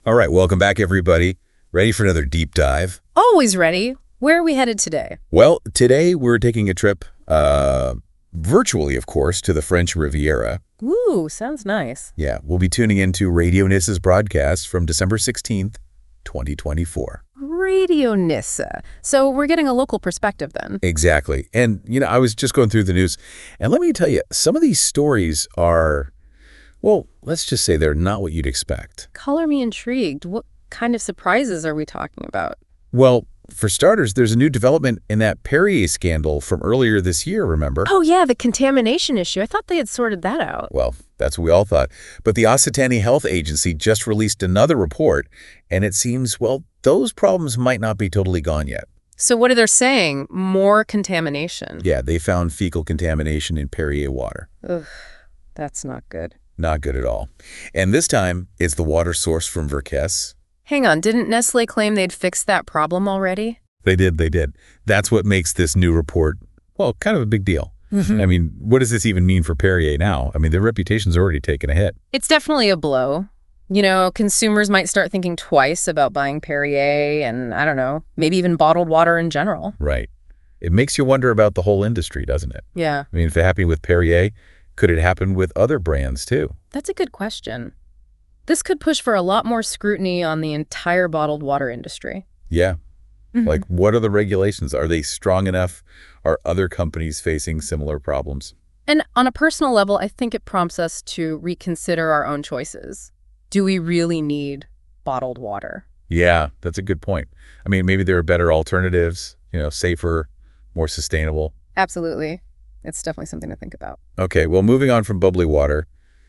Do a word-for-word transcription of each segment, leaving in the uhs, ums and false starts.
All right, welcome back, everybody. Ready for another deep dive? Always ready. Where are we headed today? Well, today we're taking a trip, uh, virtually, of course, to the French Riviera. Ooh, sounds nice. Yeah, we'll be tuning into Radio Nissa's broadcast from December sixteenth, twenty twenty-four. Radio Nissa. So we're getting a local perspective then. Exactly. And, you know, I was just going through the news, and let me tell you, some of these stories are, well, let's just say they're not what you'd expect. Color me intrigued. What kind of surprises are we talking about? Well, for starters, there's a new development in that Perrier scandal from earlier this year, remember? Oh, yeah, the contamination issue. I thought they had sorted that out. Well, that's what we all thought. But the Occitanie Health Agency just released another report, and it seems, well, those problems might not be totally gone yet. So what are they saying? More contamination? Yeah, they found fecal contamination in Perrier water. Ugh, that's not good. Not good at all. And this time, it's the water source from Verkès. Hang on, didn't Nestle claim they'd fixed that problem already? They did, they did. That's what makes this new report, well, kind of a big deal. Mm-hmm. I mean, what does this even mean for Perrier now? I mean, their reputation's already taken a hit. It's definitely a blow. You know, consumers might start thinking twice about buying Perrier and, I don't know, maybe even bottled water in general. Right. It makes you wonder about the whole industry, doesn't it? Yeah. I mean, if it happened with Perrier, could it happen with other brands too? That's a good question. This could push for a lot more scrutiny on the entire bottled water industry. Yeah. Mm-hmm. Like, what are the regulations? Are they strong enough? Are other companies facing similar problems? And on a personal level, I think it prompts us to reconsider our own choices. Do we really need bottled water? Yeah, that's a good point. I mean, maybe there are better alternatives, you know, safer, more sustainable. Absolutely. It's definitely something to think about. Okay, well, moving on from bubbly water,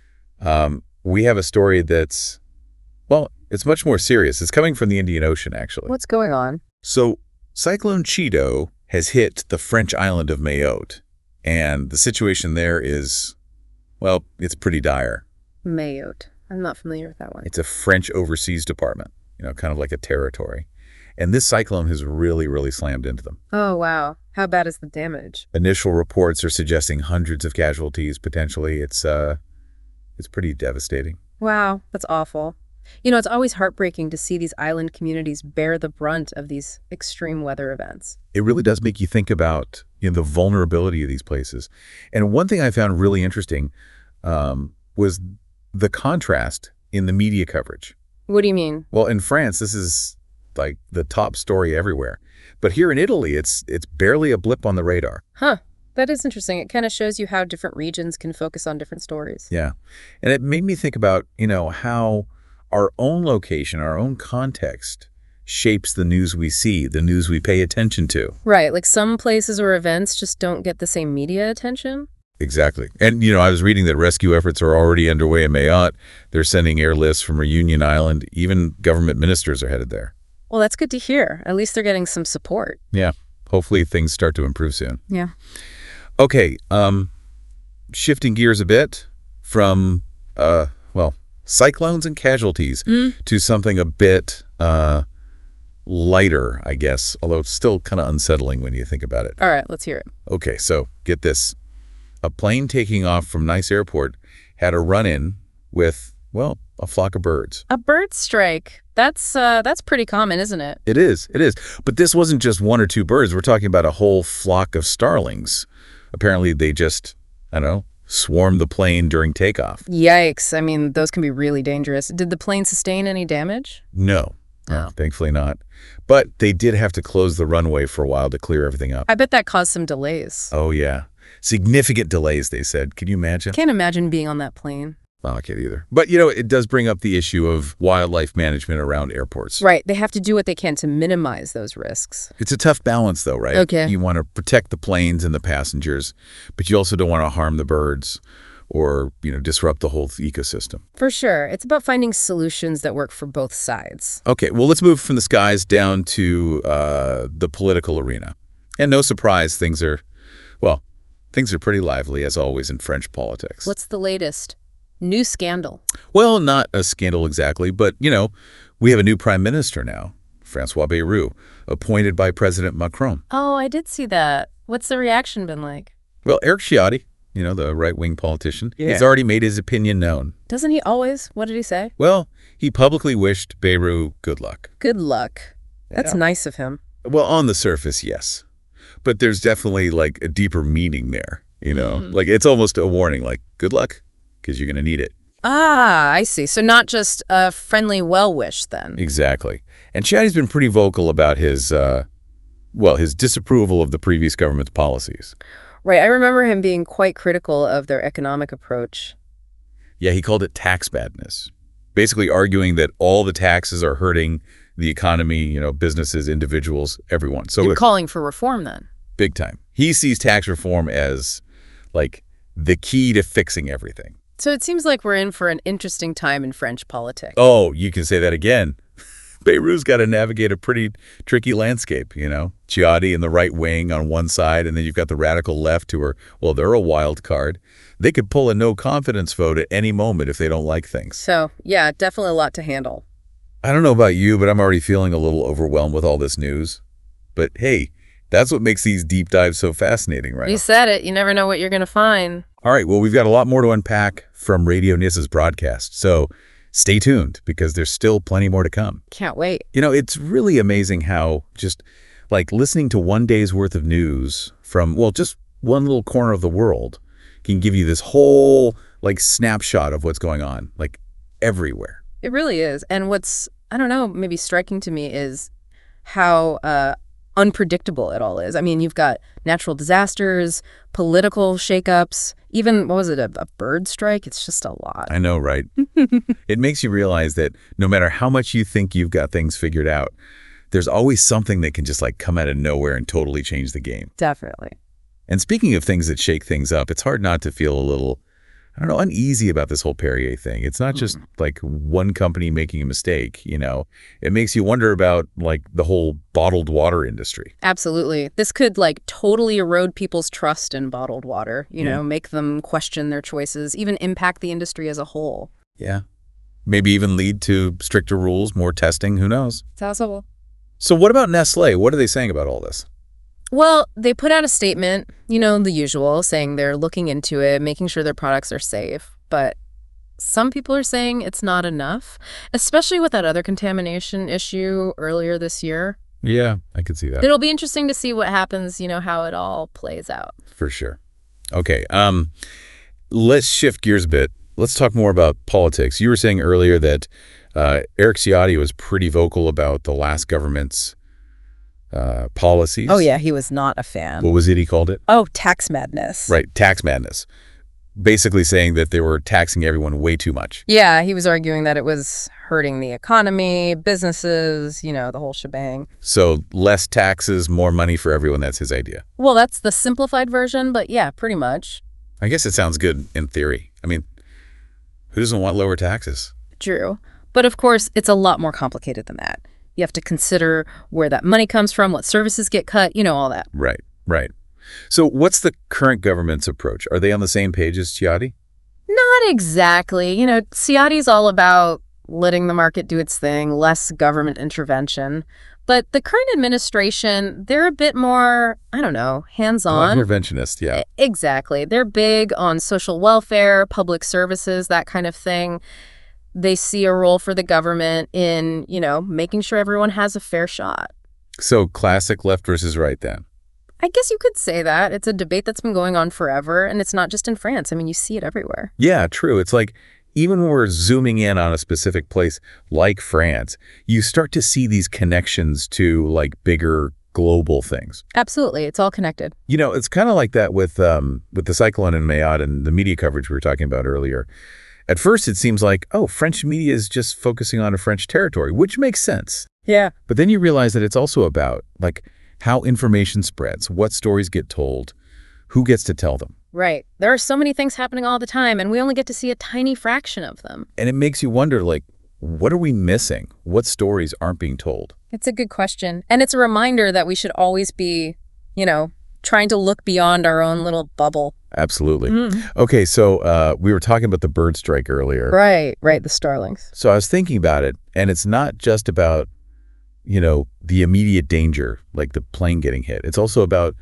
um, we have a story that's, well, it's much more serious. It's coming from the Indian Ocean, actually. What's going on? So, Cyclone Chido has hit the French island of Mayotte, and the situation there is, well, it's pretty dire. Mayotte. I'm not familiar with that one. It's a French overseas department, you know, kind of like a territory. And this cyclone has really, really slammed into them. Oh, wow. How bad is the damage? Initial reports are suggesting hundreds of casualties, potentially. It's, uh, it's pretty devastating. Wow, that's awful. You know, it's always heartbreaking to see these island communities bear the brunt of these extreme weather events. It really does make you think about, you know, the vulnerability of these places. And one thing I found really interesting um, was the contrast in the media coverage. What do you mean? Well, in France, this is like the top story everywhere. But here in Italy, it's it's barely a blip on the radar. Huh. That is interesting. It kind of shows you how different regions can focus on different stories. Yeah. And it made me think about, you know, how our own location, our own context shapes the news we see, the news we pay attention to. Right. Like some places or events just don't get the same media attention. Exactly. And, you know, I was reading that rescue efforts are already underway in Mayotte. They're sending airlifts from Reunion Island. Even government ministers are headed there. Well, that's good to hear. At least they're getting some support. Yeah. Hopefully things start to improve soon. Yeah. Okay. Um, shifting gears a bit from, uh, well, cyclones and casualties mm. to something a bit uh, lighter, I guess, although it's still kind of unsettling when you think about it. All right. Let's hear it. Okay. So get this. A plane taking off from Nice Airport had a run-in with, well, a flock of birds. A bird strike. That's uh, that's pretty common, isn't it? It is. It is. But this wasn't just one or two birds. We're talking about a whole flock of starlings. Apparently, they just, I don't know, swarmed the plane during takeoff. Yikes. I mean, those can be really dangerous. Did the plane sustain any damage? No. No. Thankfully not. But they did have to close the runway for a while to clear everything up. I bet that caused some delays. Oh, yeah. Significant delays, they said. Can you imagine? Can't imagine being on that plane. Well, I can't either. But, you know, it does bring up the issue of wildlife management around airports. Right. They have to do what they can to minimize those risks. It's a tough balance, though, right? Okay. You want to protect the planes and the passengers, but you also don't want to harm the birds or, you know, disrupt the whole ecosystem. For sure. It's about finding solutions that work for both sides. Okay. Well, let's move from the skies down to uh, the political arena. And no surprise, things are, well, things are pretty lively, as always, in French politics. What's the latest? New scandal. Well, not a scandal exactly, but, you know, we have a new prime minister now, François Bayrou, appointed by President Macron. Oh, I did see that. What's the reaction been like? Well, Eric Ciotti, you know, the right-wing politician. Yeah. He's already made his opinion known. Doesn't he always? What did he say? Well, he publicly wished Beirut good luck. Good luck. That's Yeah. nice of him. Well, on the surface, yes. But there's definitely, like, a deeper meaning there, you know? Mm. Like, it's almost a warning, like, good luck, because you're going to need it. Ah, I see. So not just a friendly well-wish then. Exactly. And Chiadi's been pretty vocal about his, uh, well, his disapproval of the previous government's policies. Right. I remember him being quite critical of their economic approach. Yeah, he called it tax madness, basically arguing that all the taxes are hurting the economy, you know, businesses, individuals, everyone. So You're calling for reform then? big time. He sees tax reform as, like, the key to fixing everything. So it seems like we're in for an interesting time in French politics. Oh, you can say that again. Beirut's got to navigate a pretty tricky landscape, you know? Chiadi and the right wing on one side, and then you've got the radical left who are, well, they're a wild card. They could pull a no-confidence vote at any moment if they don't like things. So, yeah, definitely a lot to handle. I don't know about you, but I'm already feeling a little overwhelmed with all this news. But hey, that's what makes these deep dives so fascinating, right? You said it. You never know what you're going to find. All right, well, we've got a lot more to unpack from Radio Nissa's broadcast, so stay tuned because there's still plenty more to come. Can't wait. You know, it's really amazing how just like listening to one day's worth of news from, well, just one little corner of the world can give you this whole like snapshot of what's going on, like everywhere. It really is. And what's, I don't know, maybe striking to me is how uh, unpredictable it all is. I mean, you've got natural disasters, political shakeups, even, what was it, a, a bird strike? It's just a lot. I know, right? It makes you realize that no matter how much you think you've got things figured out, there's always something that can just like come out of nowhere and totally change the game. Definitely. And speaking of things that shake things up, it's hard not to feel a little, I don't know, uneasy about this whole Perrier thing. It's not just like one company making a mistake, you know. It makes you wonder about like the whole bottled water industry. Absolutely. This could like totally erode people's trust in bottled water, you Yeah. know, make them question their choices, even impact the industry as a whole. Yeah. Maybe even lead to stricter rules, more testing, who knows. It's possible. So what about Nestle? What are they saying about all this? Well, they put out a statement, you know, the usual, saying they're looking into it, making sure their products are safe. But some people are saying it's not enough, especially with that other contamination issue earlier this year. Yeah, I could see that. It'll be interesting to see what happens, you know, how it all plays out. For sure. Okay, um, let's shift gears a bit. Let's talk more about politics. You were saying earlier that uh, Eric Chiadi was pretty vocal about the last government's uh, policies. Oh, yeah, he was not a fan. What was it he called it? Oh, tax madness. Right, tax madness. Basically saying that they were taxing everyone way too much. Yeah, he was arguing that it was hurting the economy, businesses, you know, the whole shebang. So less taxes, more money for everyone. That's his idea. Well, that's the simplified version, but yeah, pretty much. I guess it sounds good in theory. I mean, who doesn't want lower taxes? True. But of course, it's a lot more complicated than that. You have to consider where that money comes from, what services get cut, you know, all that. Right, right. So what's the current government's approach? Are they on the same page as Chiadi? Not exactly. You know, Ciati's all about letting the market do its thing, less government intervention. But the current administration, they're a bit more, I don't know, hands-on. Interventionist, yeah. E- Exactly. They're big on social welfare, public services, that kind of thing. They see a role for the government in, you know, making sure everyone has a fair shot. So classic left versus right then. I guess you could say that. It's a debate that's been going on forever, and it's not just in France. I mean, you see it everywhere. Yeah, true. It's like even when we're zooming in on a specific place like France, you start to see these connections to like bigger global things. Absolutely. It's all connected. You know, it's kind of like that with um, with the cyclone in Mayotte and the media coverage we were talking about earlier. At first, it seems like, oh, French media is just focusing on a French territory, which makes sense. Yeah. But then you realize that it's also about like how information spreads, what stories get told, who gets to tell them. Right. There are so many things happening all the time, and we only get to see a tiny fraction of them. And it makes you wonder, like, what are we missing? What stories aren't being told? It's a good question. And it's a reminder that we should always be, you know, trying to look beyond our own little bubble. Absolutely. Mm. Okay, so uh, we were talking about the bird strike earlier. Right, right, the starlings. So I was thinking about it, and it's not just about, you know, the immediate danger, like the plane getting hit. It's also about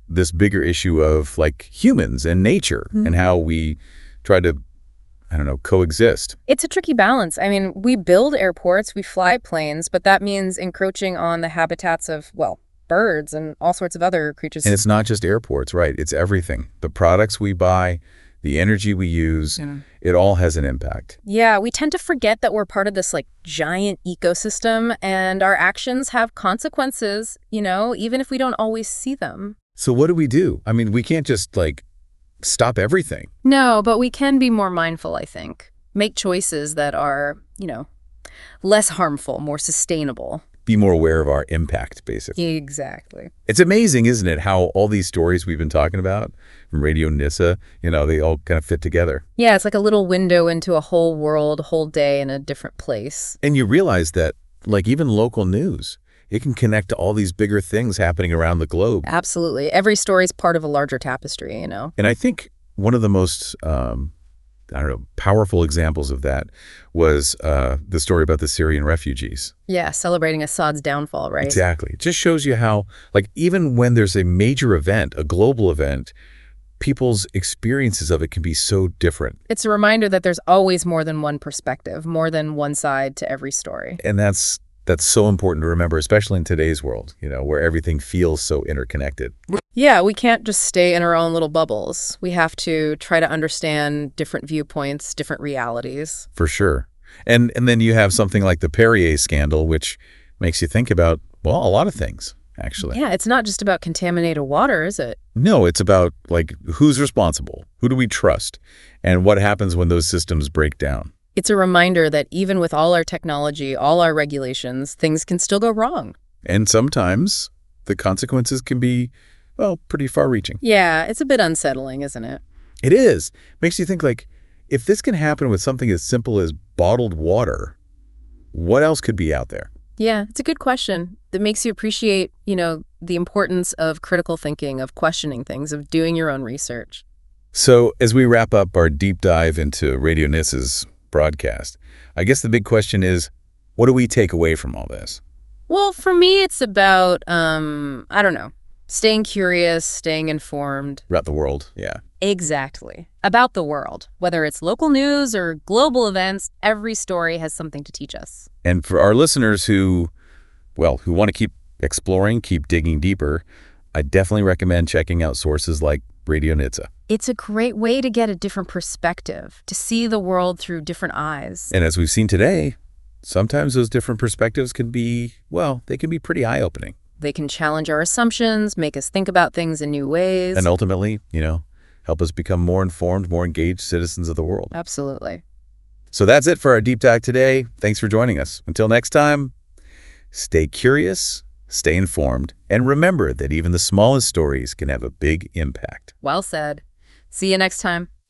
this bigger issue of like humans and nature Mm-hmm. and how we try to, I don't know, coexist. It's a tricky balance. I mean, we build airports, we fly planes, but that means encroaching on the habitats of, well, birds and all sorts of other creatures. And it's not just airports, right? It's everything. The products we buy, the energy we use, Yeah. it all has an impact. Yeah, we tend to forget that we're part of this like giant ecosystem and our actions have consequences, you know, even if we don't always see them. So what do we do? I mean, we can't just like stop everything. No, but we can be more mindful, I think. Make choices that are, you know, less harmful, more sustainable. Be more aware of our impact, basically. Exactly. It's amazing, isn't it, how all these stories we've been talking about from Radio Nissa, you know, they all kind of fit together. Yeah, it's like a little window into a whole world, a whole day in a different place. And you realize that, like, even local news, it can connect to all these bigger things happening around the globe. Absolutely. Every story is part of a larger tapestry, you know? And I think one of the most, um, I don't know, powerful examples of that was uh, the story about the Syrian refugees. Yeah, celebrating Assad's downfall, right? Exactly. It just shows you how, like, even when there's a major event, a global event, people's experiences of it can be so different. It's a reminder that there's always more than one perspective, more than one side to every story. And that's that's so important to remember, especially in today's world, you know, where everything feels so interconnected. Yeah, we can't just stay in our own little bubbles. We have to try to understand different viewpoints, different realities. For sure. And and then you have something like the Perrier scandal, which makes you think about, well, a lot of things, actually. Yeah, it's not just about contaminated water, is it? No, it's about, like, who's responsible? Who do we trust? And what happens when those systems break down? It's a reminder that even with all our technology, all our regulations, things can still go wrong. And sometimes the consequences can be, well, pretty far-reaching. Yeah, it's a bit unsettling, isn't it? It is. Makes you think, like, if this can happen with something as simple as bottled water, what else could be out there? Yeah, it's a good question that makes you appreciate, you know, the importance of critical thinking, of questioning things, of doing your own research. So as we wrap up our deep dive into Radio Nissa's broadcast, I guess the big question is, what do we take away from all this? Well, for me, it's about, um, I don't know, staying curious, staying informed. About the world, yeah. Exactly. About the world. Whether it's local news or global events, every story has something to teach us. And for our listeners who, well, who want to keep exploring, keep digging deeper, I definitely recommend checking out sources like Radio Nissa. It's a great way to get a different perspective, to see the world through different eyes. And as we've seen today, sometimes those different perspectives can be, well, they can be pretty eye-opening. They can challenge our assumptions, make us think about things in new ways. And ultimately, you know, help us become more informed, more engaged citizens of the world. Absolutely. So that's it for our deep dive today. Thanks for joining us. Until next time, stay curious, stay informed, and remember that even the smallest stories can have a big impact. Well said. See you next time.